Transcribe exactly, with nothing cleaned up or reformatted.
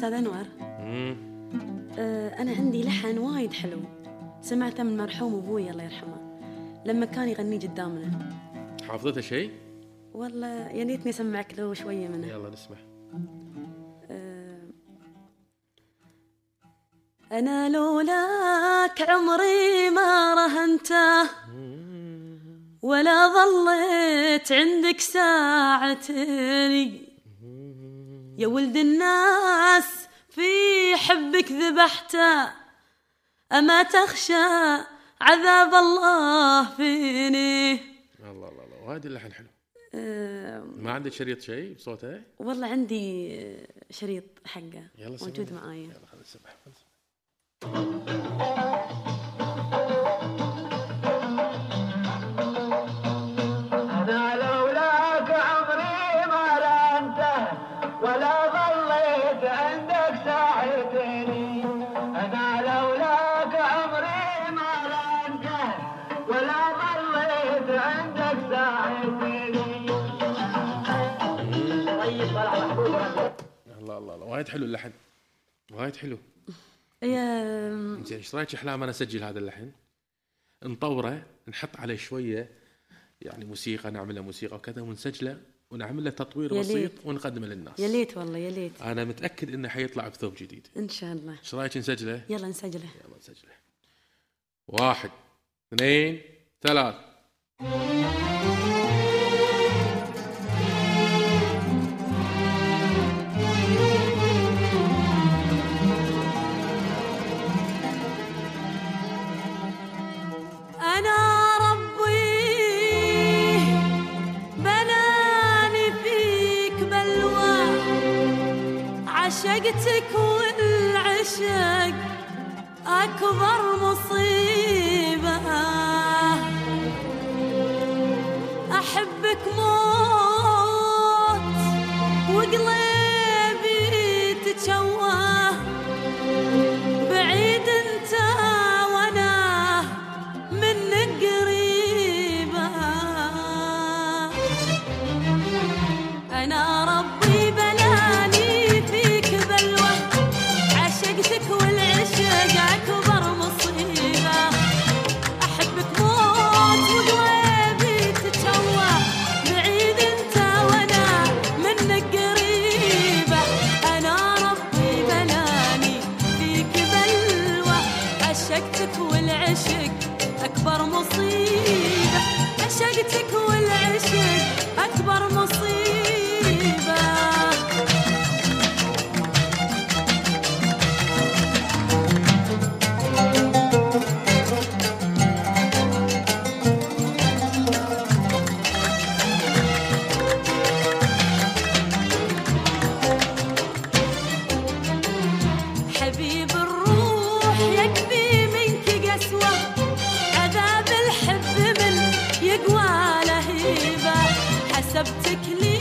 أستاذ أنور. آه أنا عندي لحن وايد حلو سمعته من مرحوم أبوي الله يرحمه لما كان يغني قدامنا. حافظته شيء؟ والله يا ريتني أسمعك له شوية منه. يلا نسمع. آه أنا لولاك عمري ما رهنته ولا ظليت عندك ساعتين يا ولد الناس في حبك ذبحته أما تخشى عذاب الله فيني. الله الله الله وهذا اللحن حلو. أه ما عندك شريط شيء بصوته؟ والله عندي شريط حقه موجود معايا. يلا خلينا نسمع. أنا لولاك عمري ما رانته ولا ظليت عندك ساعتين. أنا لولاك عمري ما رانته ولا ظليت عندك ساعتين. طيب طلع محبوب. الله الله الله وايد حلو اللحن وايد حلو. يا زين ايش رايك احلام انا اسجل هذا اللحن نطوره نحط عليه شويه يعني موسيقى نعمل له موسيقى وكذا ونسجله ونعمل له تطوير بسيط ونقدمه للناس. يا ليت والله يا ليت. انا متاكد انه حيطلع بثوب جديد ان شاء الله. ايش رايك نسجله؟ يلا نسجله. يلا نسجله. واحد اثنين ثلاث. أنا ربي بلاني فيك بلوى عشقتك والعشق أكبر مصيبة أحبك موت وقلبي تتشوه بعيد انت أنا ربي بلاني فيك بلوى عشقتك والعشق أكبر مصيبة أحبك موت وقلبي تتشوه بعيد أنت وأنا منك قريبة. أنا ربي بلاني فيك بلوى عشقتك والعشق أكبر مصيبة عشقتك والعشق أكبر مصيبة. حبيب الروح يكفي منك قسوة عذاب الحب من يقوى لهيبة حسبتك لي